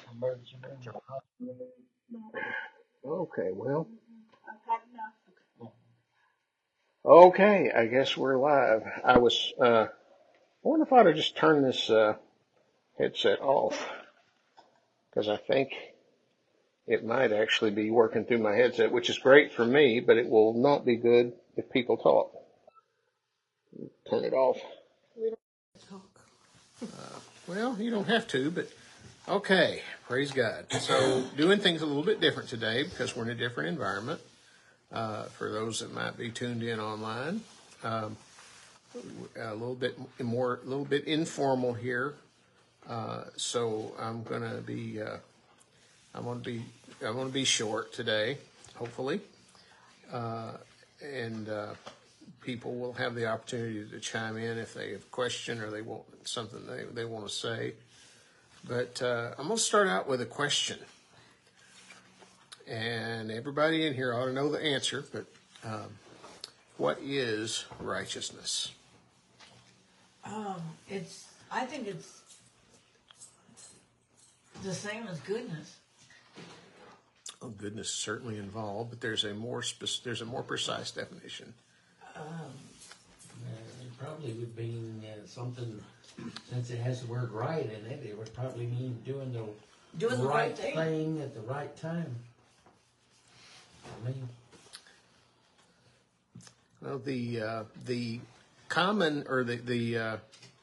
Emergency room, hospital. Okay, well. Okay, I guess we're live. I wonder if I ought to just turn this headset off, because I think it might actually be working through my headset, which is great for me, but it will not be good if people talk. Turn it off. Well, you don't have to, but okay, praise God. So doing things a little bit different today because we're in a different environment. For those that might be tuned in online, a little bit informal here. So I'm gonna be short today, hopefully, and people will have the opportunity to chime in if they have a question or they want something they want to say. But I'm gonna start out with a question, and everybody in here ought to know the answer. But what is righteousness? I think it's the same as goodness. Well, goodness is certainly involved, but there's a more precise definition. It probably would mean something, since it has the word right in it, it would probably mean doing the right thing at the right time. I mean, well, the common, or the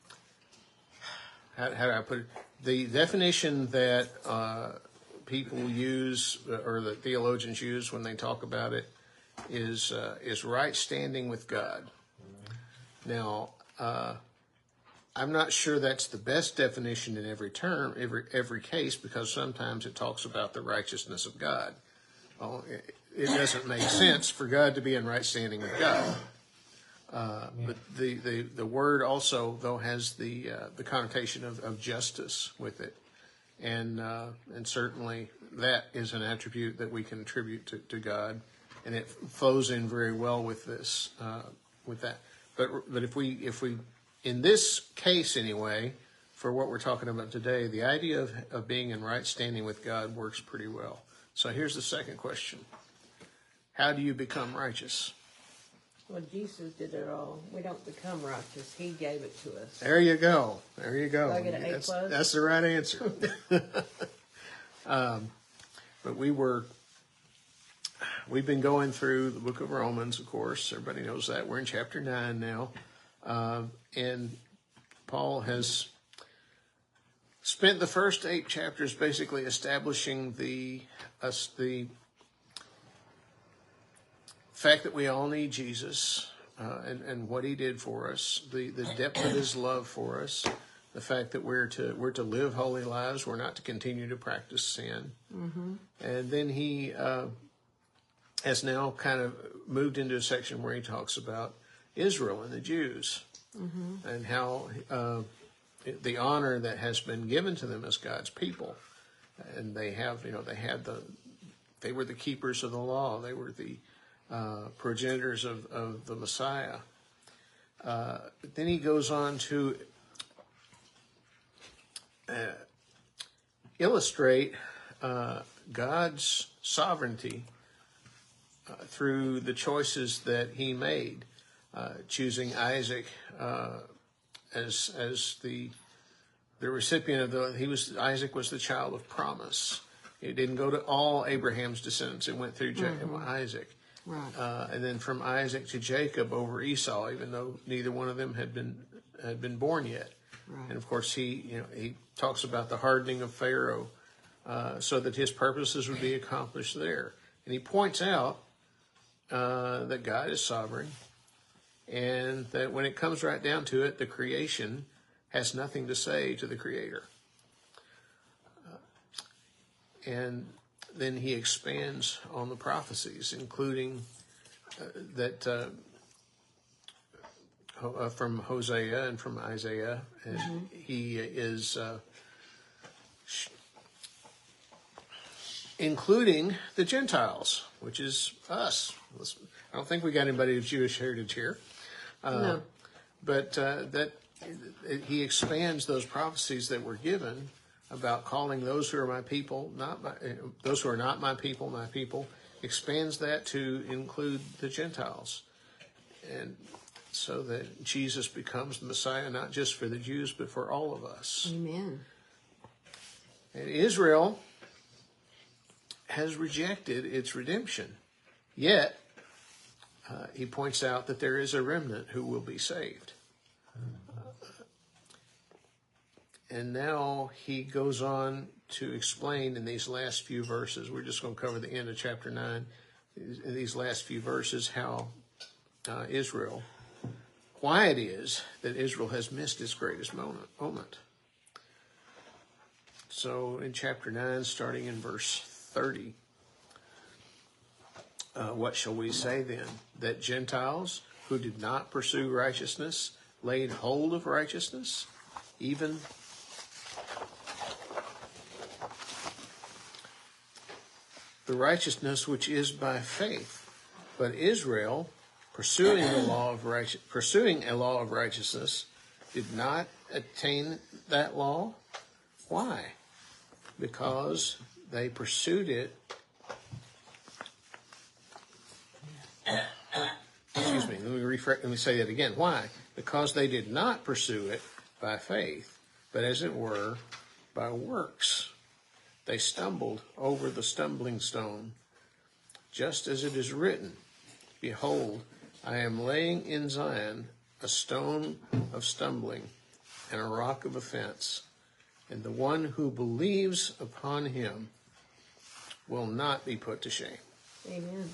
how do I put it? The definition that people use, or the theologians use when they talk about it, is right standing with God. Now, I'm not sure that's the best definition in every term, every case, because sometimes it talks about the righteousness of God. Well, it doesn't make sense for God to be in right standing with God. But the word also, though, has the connotation of justice with it, and certainly that is an attribute that we can attribute to God, and it flows in very well with this with that. But if we in this case anyway, for what we're talking about today, the idea of being in right standing with God works pretty well. So here's the second question: how do you become righteous? Well, Jesus did it all. We don't become righteous. He gave it to us. There you go. There you go. Do I get an A+? That's the right answer. But we've been going through the book of Romans, of course. Everybody knows that. We're in chapter 9 now. And Paul has spent the first 8 chapters basically establishing the fact that we all need Jesus, and what he did for us, the depth of his love for us, the fact that we're to live holy lives, we're not to continue to practice sin. Mm-hmm. And then he has now kind of moved into a section where he talks about Israel and the Jews, mm-hmm. and how the honor that has been given to them as God's people, and they were the keepers of the law, they were the progenitors of the Messiah. Then he goes on to illustrate God's sovereignty through the choices that he made, choosing Isaac as the recipient of Isaac was the child of promise. It didn't go to all Abraham's descendants; it went through Isaac. Right. And then from Isaac to Jacob over Esau, even though neither one of them had been born yet. Right. And of course, he talks about the hardening of Pharaoh, so that his purposes would be accomplished there. And he points out that God is sovereign, and that when it comes right down to it, the creation has nothing to say to the Creator. And then he expands on the prophecies, including that from Hosea and from Isaiah. And mm-hmm. he is including the Gentiles, which is us. I don't think we got anybody of Jewish heritage here. No. But that he expands those prophecies that were given about calling those who are my people, those who are not my people, expands that to include the Gentiles. And so that Jesus becomes the Messiah, not just for the Jews, but for all of us. Amen. And Israel has rejected its redemption. Yet, he points out that there is a remnant who will be saved. And now he goes on to explain in these last few verses, we're just going to cover the end of chapter 9, in these last few verses, how why it is that Israel has missed its greatest moment. So in chapter 9, starting in verse 30, what shall we say then? That Gentiles who did not pursue righteousness laid hold of righteousness, even the righteousness which is by faith. But Israel, pursuing a law of righteousness, did not attain that law. Why? Because they pursued it. Excuse me. Let me say that again. Why? Because they did not pursue it by faith, but as it were, by works. They stumbled over the stumbling stone, just as it is written, Behold, I am laying in Zion a stone of stumbling and a rock of offense, and the one who believes upon him will not be put to shame. Amen.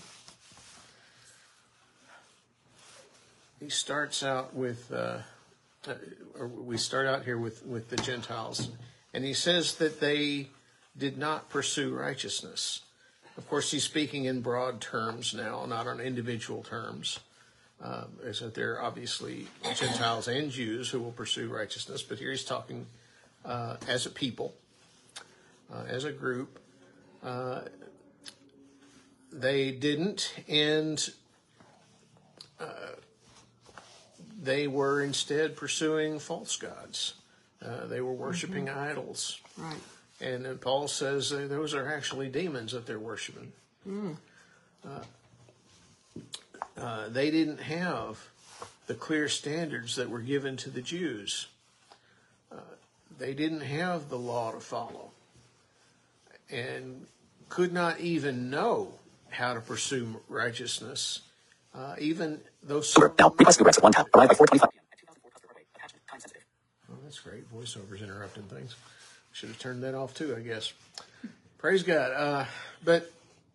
He starts out with, we start out here with the Gentiles, and he says that they did not pursue righteousness. Of course, he's speaking in broad terms now, not on individual terms. Is that there are obviously Gentiles and Jews who will pursue righteousness, but here he's talking as a people, as a group. They didn't, and they were instead pursuing false gods. They were worshiping idols. Right. And then Paul says those are actually demons that they're worshiping. They didn't have the clear standards that were given to the Jews. They didn't have the law to follow, and could not even know how to pursue righteousness. Even those. Now, request to one tap. Arrive by 4:25. Oh, that's great. Voiceover's interrupting things. Should have turned that off too, I guess. Praise God. But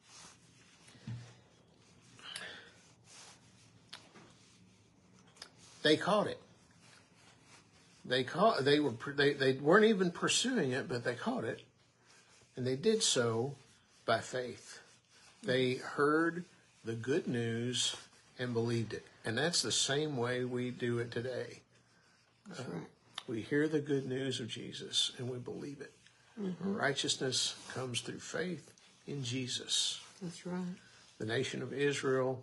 they caught it. They weren't even pursuing it, but they caught it, and they did so by faith. They heard the good news and believed it, and that's the same way we do it today. That's right. We hear the good news of Jesus and we believe it. Mm-hmm. Righteousness comes through faith in Jesus. That's right. The nation of Israel,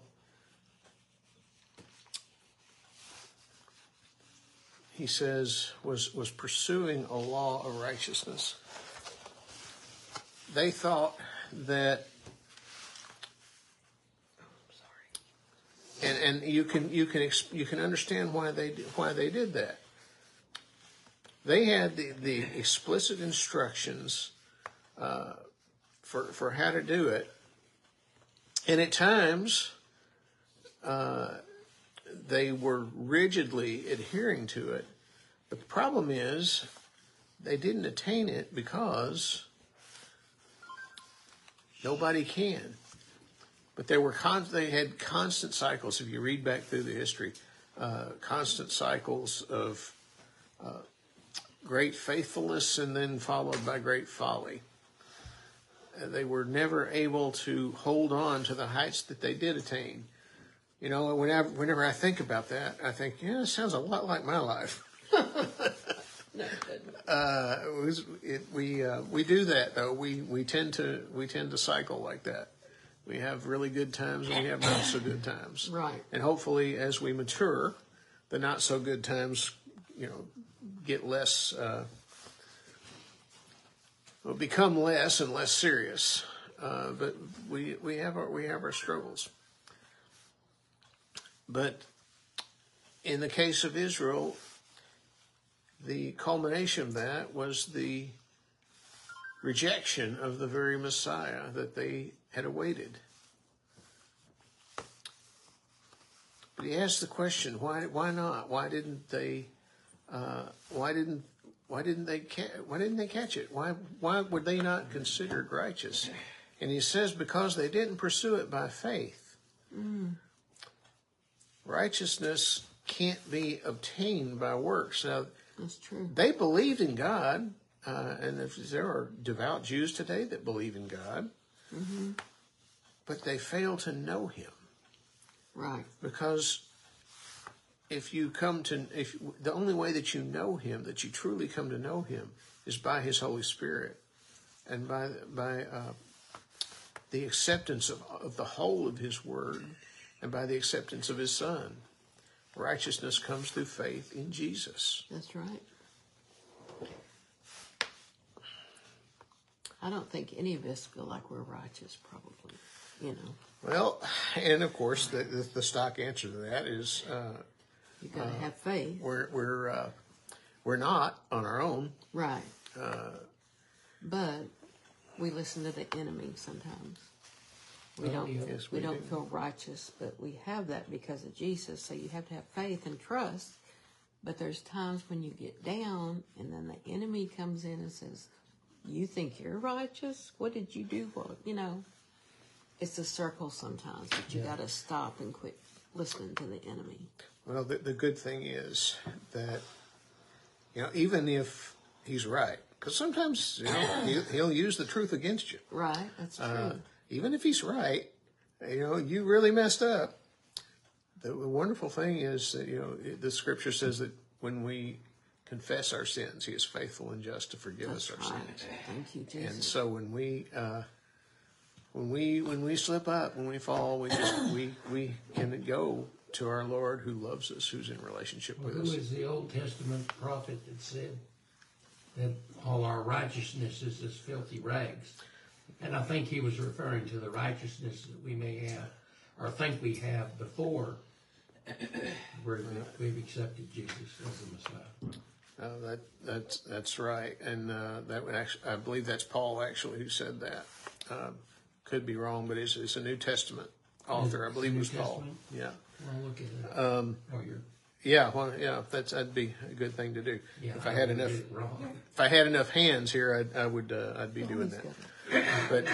he says, was pursuing a law of righteousness. They thought that, and you can understand why they did that. They had the explicit instructions for how to do it, and at times they were rigidly adhering to it. But the problem is they didn't attain it because nobody can. But they had constant cycles. If you read back through the history, constant cycles of great faithfulness and then followed by great folly. They were never able to hold on to the heights that they did attain. You know, whenever I think about that, I think, yeah, it sounds a lot like my life. No, it doesn't. We do that though. We tend to cycle like that. We have really good times and we have not so good times. Right. And hopefully, as we mature, the not so good times, get less will become less and less serious. But we have our struggles. But in the case of Israel, the culmination of that was the rejection of the very Messiah that they had awaited. But he asked the question, why not? Why didn't they catch it? Why were they not considered righteous? And he says, because they didn't pursue it by faith. Righteousness can't be obtained by works. Now, That's true. they believed in God, and if there are devout Jews today that believe in God, but they fail to know Him. Right. Because if the only way that you know Him, that you truly come to know Him, is by His Holy Spirit, and by the acceptance of the whole of His Word, and by the acceptance of His Son. Righteousness comes through faith in Jesus. That's right. I don't think any of us feel like we're righteous, probably. You know, Well, and of course, the stock answer to that is you got to have faith. we're not on our own. Right. But we listen to the enemy sometimes. We Well, don't. yes, we we don't do. feel righteous, but we have that because of Jesus. So you have to have faith and trust. But there's times when you get down, and then the enemy comes in and says, "You think you're righteous? What did you do?" Well, you know, it's a circle sometimes. But you got to stop and quit listening to the enemy. Well, the good thing is that, even if he's right, because sometimes, he'll use the truth against you. Right. That's true. Even if he's right, you really messed up. The wonderful thing is that, the scripture says that when we confess our sins, He is faithful and just to forgive us our Right. sins. Thank you, Jesus. And so when we slip up, when we fall, we can go to our Lord who loves us, who's in relationship Well, with who us. is the Old Testament prophet that said that all our righteousness is as filthy rags? And I think he was referring to the righteousness that we may have, or think we have before we've accepted Jesus as the Messiah. That's right, and that would actually, I believe that's Paul actually who said that. Could be wrong, but it's a New Testament author. I believe it was New Paul. Testament? Yeah. Well, look at it. Yeah, well, yeah, that'd be a good thing to do. Yeah, If I had don't enough, get it wrong. if I had enough hands here, I'd be doing that. But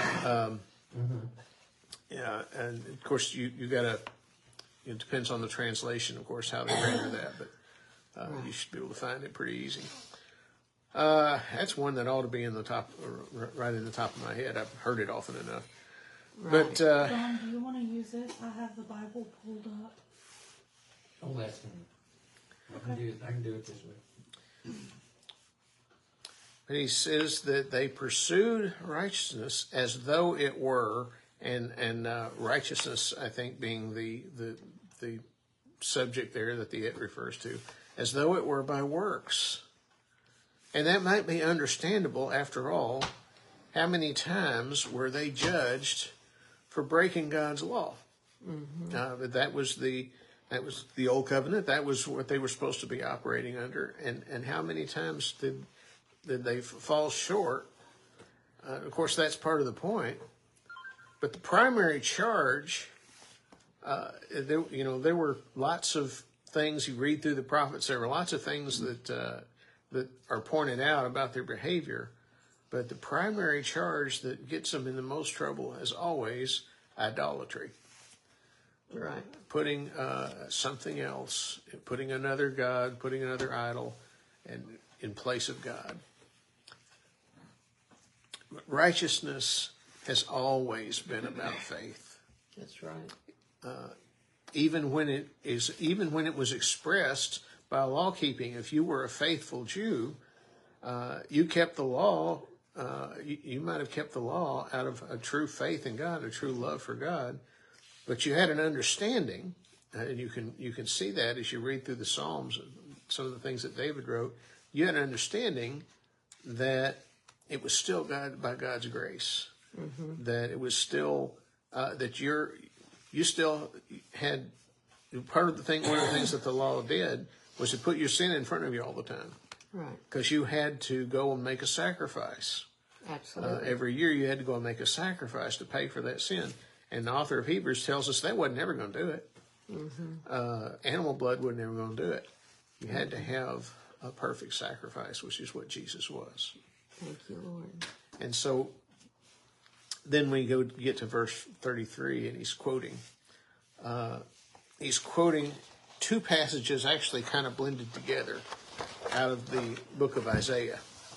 yeah, and of course you gotta. It depends on the translation, of course, how they render that, but you should be able to find it pretty easy. That's one that ought to be in the top, right in the top of my head. I've heard it often enough. Right. But Don, do you want to use this? I have the Bible pulled up. Oh, that's fine. I can do it this way. But he says that they pursued righteousness as though it were, and righteousness, I think, being the subject there that the it refers to, as though it were by works. And that might be understandable. After all, how many times were they judged for breaking God's law? But that was the old covenant. That was what they were supposed to be operating under. And how many times did they fall short? Of course, that's part of the point. But the primary charge, there were lots of things. You read through the prophets, there were lots of things that are pointed out about their behavior. But the primary charge that gets them in the most trouble is always idolatry. Right. Putting something else, putting another god, putting another idol, and in place of God. Righteousness has always been about faith. That's right. Even when it was expressed by law keeping. If you were a faithful Jew, you kept the law. You might have kept the law out of a true faith in God, a true love for God, but you had an understanding, and you can see that as you read through the Psalms, some of the things that David wrote. You had an understanding that it was still guided by God's grace. That it was still that you still had part of the thing. One of the things that the law did was to put your sin in front of you all the time, Right. because you had to go and make a sacrifice. Absolutely. Every year you had to go and make a sacrifice to pay for that sin. And the author of Hebrews tells us that wasn't ever going to do it. Animal blood wasn't ever going to do it. You had to have a perfect sacrifice, which is what Jesus was. Thank you, Lord. And so then we get to verse 33, and he's quoting two passages actually kind of blended together out of the book of Isaiah.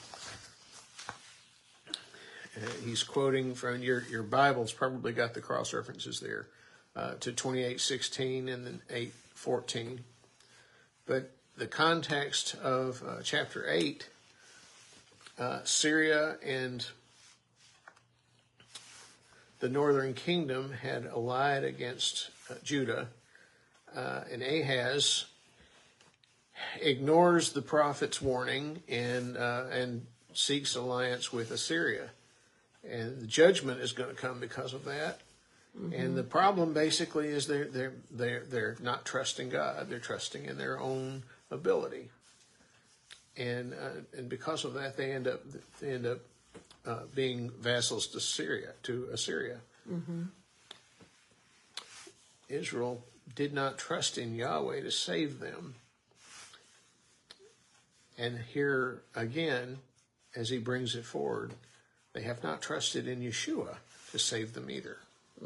He's quoting from your Bible's probably got the cross references there to 28:16 and then 8:14. But the context of chapter 8, Syria and the northern kingdom had allied against Judah, and Ahaz ignores the prophet's warning and seeks alliance with Assyria. And the judgment is going to come because of that. And the problem basically is they're not trusting God. They're trusting in their own ability. And because of that, they end up being vassals to Assyria. Israel did not trust in Yahweh to save them. And here again, as he brings it forward, they have not trusted in Yeshua to save them either.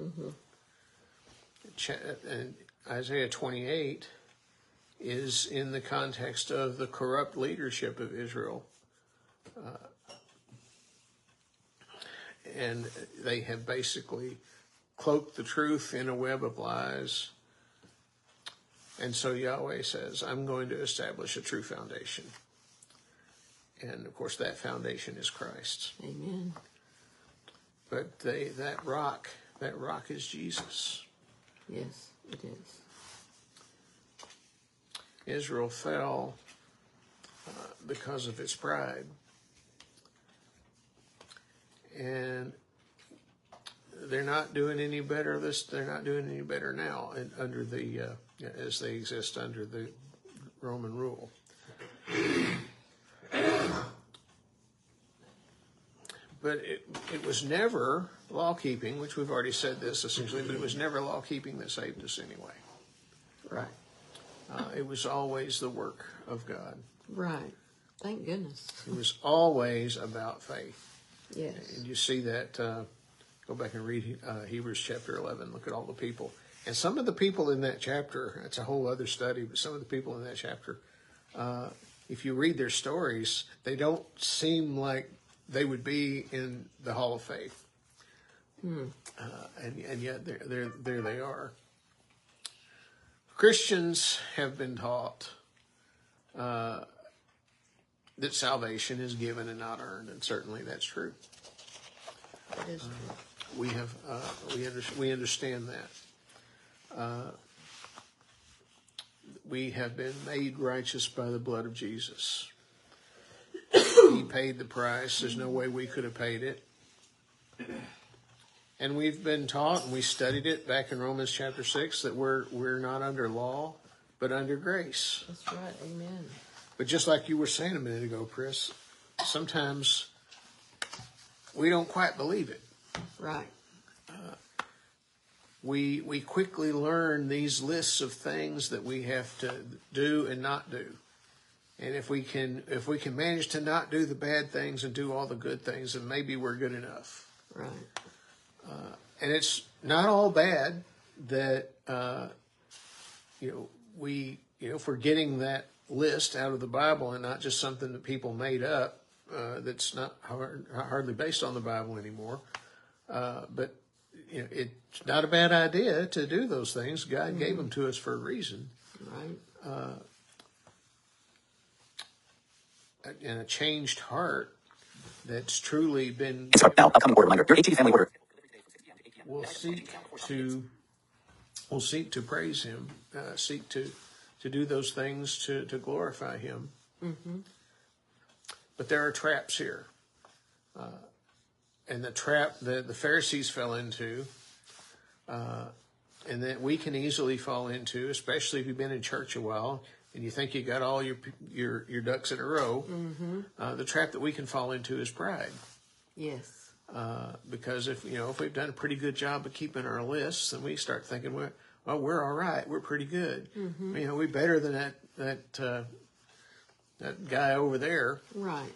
And Isaiah 28 is in the context of the corrupt leadership of Israel. And they have basically cloaked the truth in a web of lies. And so Yahweh says, I'm going to establish a true foundation. And of course, that foundation is Christ. Amen. But that rock is Jesus. Yes, it is. Israel fell because of its pride. And they're not doing any better. They're not doing any better now under the as they exist under the Roman rule. But it was never law-keeping, which we've already said this essentially, but it was never law-keeping that saved us anyway. Right. It was always the work of God. Right. Thank goodness. It was always about faith. Yes. And you see that, go back and read Hebrews chapter 11, look at all the people. And some of the people in that chapter, it's a whole other study, but some of the people in that chapter, if you read their stories, they don't seem like they would be in the Hall of Faith. And yet there they are. Christians have been taught that salvation is given and not earned, and certainly that's true. That is true. We understand that. We have been made righteous by the blood of Jesus. He paid the price. There's no way we could have paid it. And we've been taught, and we studied it back in Romans chapter 6, that we're not under law, but under grace. That's right. Amen. But just like you were saying a minute ago, Chris, sometimes we don't quite believe it. Right. We quickly learn these lists of things that we have to do and not do. And if we can manage to not do the bad things and do all the good things, then maybe we're good enough. Right. And it's not all bad that if we're getting that list out of the Bible and not just something that people made up that's not hardly based on the Bible anymore. But it's not a bad idea to do those things. God gave them to us for a reason. Right. And a changed heart that's truly been. Now, upcoming order reminder. Your HTV family order. We'll seek to praise Him, seek to do those things to glorify Him. Mm-hmm. But there are traps here. and the trap that the Pharisees fell into, and that we can easily fall into, especially if you've been in church a while and you think you got all your ducks in a row. The trap that we can fall into is pride. Yes. Because if we've done a pretty good job of keeping our lists, then we start thinking, well, we're all right. We're pretty good. We're better than that guy over there. Right.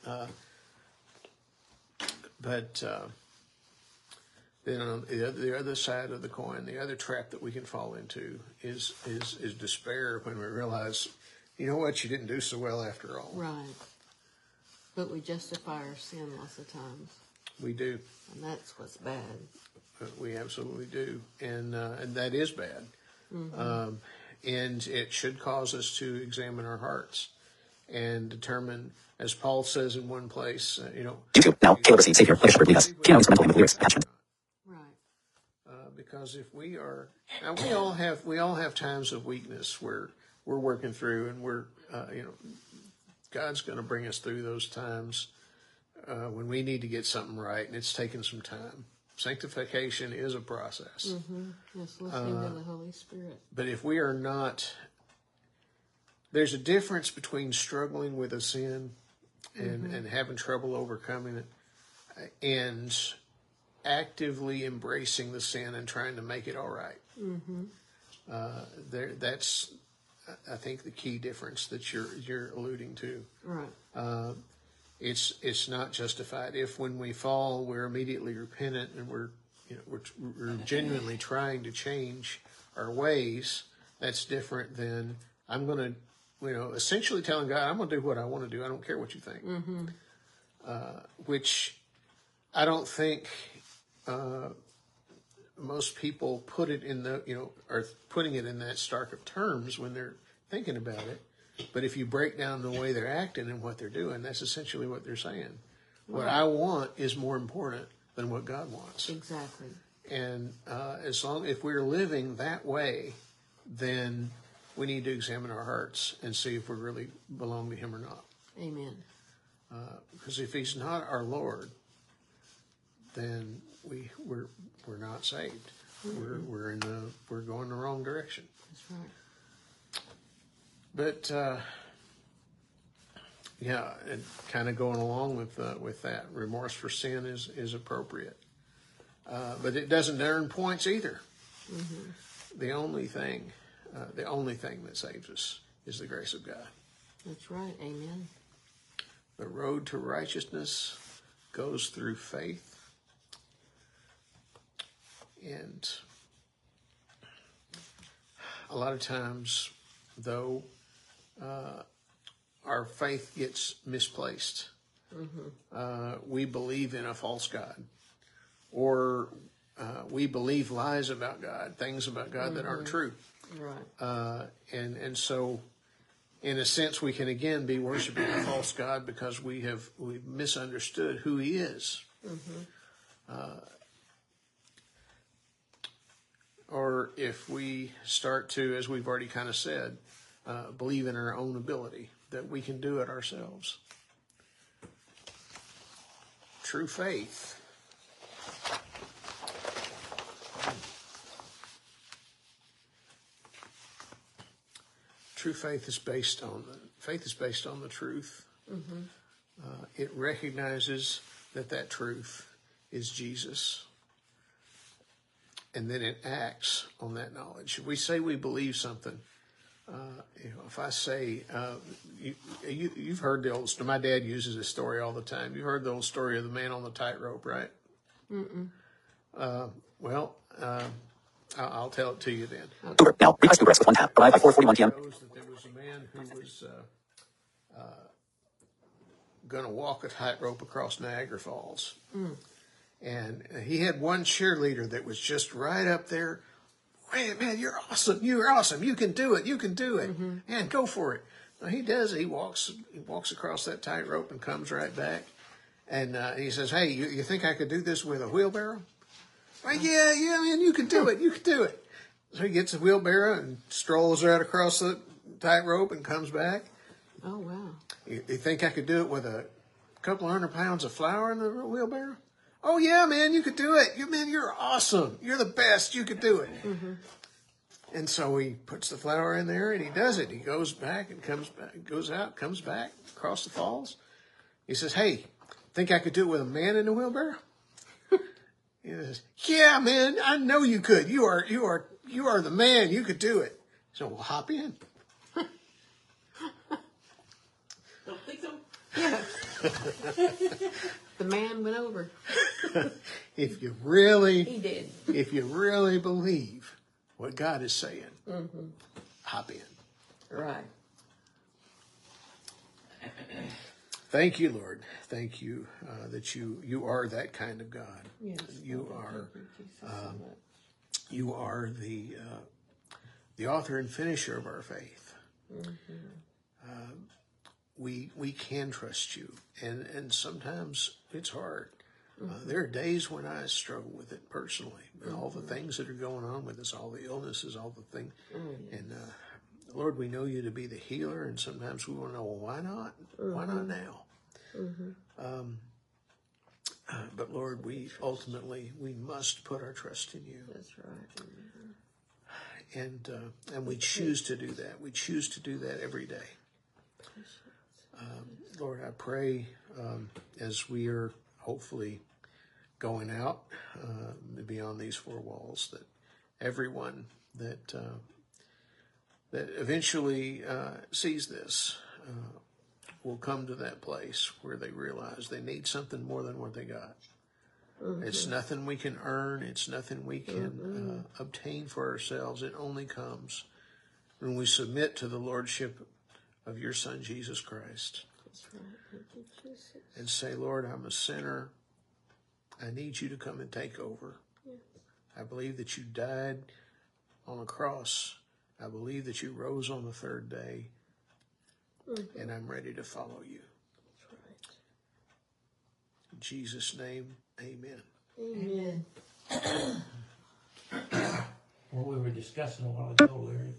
But then on the other side of the coin, the other trap that we can fall into is despair when we realize, you know what, you didn't do so well after all. Right. But we justify our sin lots of times, We do. and that's what's bad. We absolutely do, and that is bad. And it should cause us to examine our hearts and determine, as Paul says in one place, YouTube. Now, Caleb received Savior, like a shepherd, lead us. Piano instrumental and with lyrics. Attachment. Right. because if we are, now we all have times of weakness where we're working through, and we're, God's going to bring us through those times when we need to get something right, and it's taking some time. Sanctification is a process. Just listening to the Holy Spirit. But if we are not, there's a difference between struggling with a sin and having trouble overcoming it, and actively embracing the sin and trying to make it all right. That's, I think, the key difference that you're alluding to. Right. It's not justified if, when we fall, we're immediately repentant and we're genuinely trying to change our ways. That's different than I'm going to, essentially telling God, I'm going to do what I want to do. I don't care what you think. Which I don't think most people put it in are putting it in that stark of terms when they're thinking about it. But if you break down the way they're acting and what they're doing, that's essentially what they're saying. What I want is more important than what God wants. Exactly. And if we're living that way, then we need to examine our hearts and see if we really belong to Him or not. Amen. Because if He's not our Lord, then we're not saved. We're going the wrong direction. That's right. But and kind of going along with that, remorse for sin is appropriate, but it doesn't earn points either. The only thing that saves us is the grace of God. That's right. Amen. The road to righteousness goes through faith, and a lot of times, though, our faith gets misplaced. We believe in a false God, or we believe lies about God, things about God that aren't true. Right. And so, in a sense, we can again be worshiping a false God because we've misunderstood who He is. Or if we start to, as we've already kind of said, believe in our own ability, that we can do it ourselves. True faith is based on the truth. It recognizes that truth is Jesus, and then it acts on that knowledge. If we say we believe something, if I say, you've heard the old story. My dad uses this story all the time. You've heard the old story of the man on the tightrope, right? I'll tell it to you then. Uber. Now, request UberX with one tap. Arrive by 4:41 p.m. Knows that there was a man who was going to walk a tightrope across Niagara Falls. And he had one cheerleader that was just right up there. Hey, man, you're awesome. You're awesome. You can do it. You can do it. Man, go for it. Well, he does. He walks across that tightrope and comes right back. And he says, hey, you think I could do this with a wheelbarrow? Well, yeah, man, you can do it. You can do it. So he gets a wheelbarrow and strolls right across the tightrope and comes back. Oh, wow. You think I could do it with a couple of 100 pounds of flour in the wheelbarrow? Oh yeah, man, you could do it. You're awesome. You're the best. You could do it. And so he puts the flour in there and he does it. He goes back and comes back, goes out, comes back across the falls. He says, hey, think I could do it with a man in the wheelbarrow? He says, yeah, man, I know you could. You are the man. You could do it. So we'll hop in. Don't think so. Yeah. The man went over. If you He did. really believe what God is saying, hop in. Right. Thank you, Lord. Thank you that you are that kind of God. Yes. You are Thank you, Jesus, so much. you are the author and finisher of our faith. We can trust you, and sometimes it's hard. There are days when I struggle with it personally, all the things that are going on with us, all the illnesses, all the things. And Lord, we know you to be the healer, and sometimes we want to know, well, why not? Why not now? But Lord, we must put our trust in you. That's right. And we choose to do that. We choose to do that every day. Lord, I pray as we are hopefully going out beyond these four walls, that everyone that eventually sees this will come to that place where they realize they need something more than what they got. It's nothing we can earn. It's nothing we can obtain for ourselves. It only comes when we submit to the lordship of your Son, Jesus Christ. That's right. Thank you, Jesus. And say, Lord, I'm a sinner. I need you to come and take over. I believe that you died on a cross. I believe that you rose on the third day. And I'm ready to follow you. That's right. In Jesus' name, amen. Amen. What we were discussing a while ago, Larry.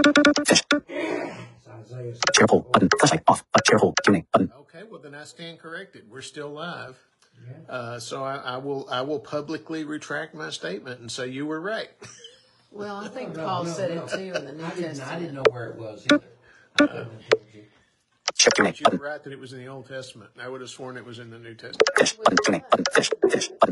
It's Isaiah Share poll button. Flashlight off. Share poll. Q&A button. Okay, well then I stand corrected. We're still live. Yeah. So I will publicly retract my statement and say you were right. Well, I think No, Paul no, said no. it too in the New I Testament. didn't know where it was either. I couldn't have told you. Share Q&A But you were button. right that it was in the Old Testament. I would have sworn it was in the New Testament. Finish button. Q&A button. Finish button.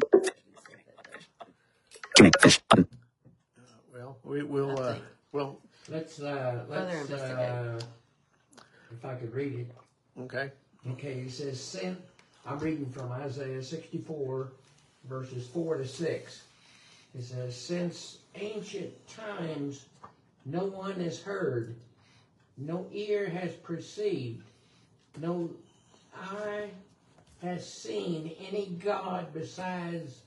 Q&A finish button. Well, we'll think. Let's investigate. if I could read it. okay. Okay, it says, I'm reading from Isaiah 64, verses 4 to 6. It says, since ancient times no one has heard, no ear has perceived, no eye has seen any God besides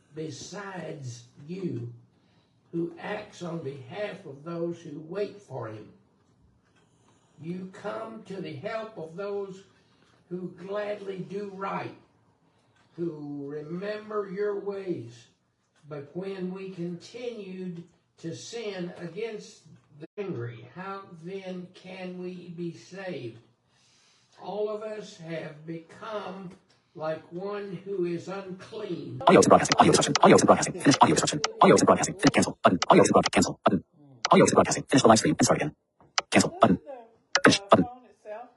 you, who acts on behalf of those who wait for him. You come to the help of those who gladly do right, who remember your ways. But when we continued to sin against the angry, how then can we be saved? All of us have become like one who is unclean. Audio to broadcasting. Audio instruction. Audio to broadcasting. Finish audio instruction. Audio to broadcasting. Finish cancel button. Audio to broadcast. Cancel button. Audio to broadcasting. Finish the live stream and start again. Cancel button. Finish button.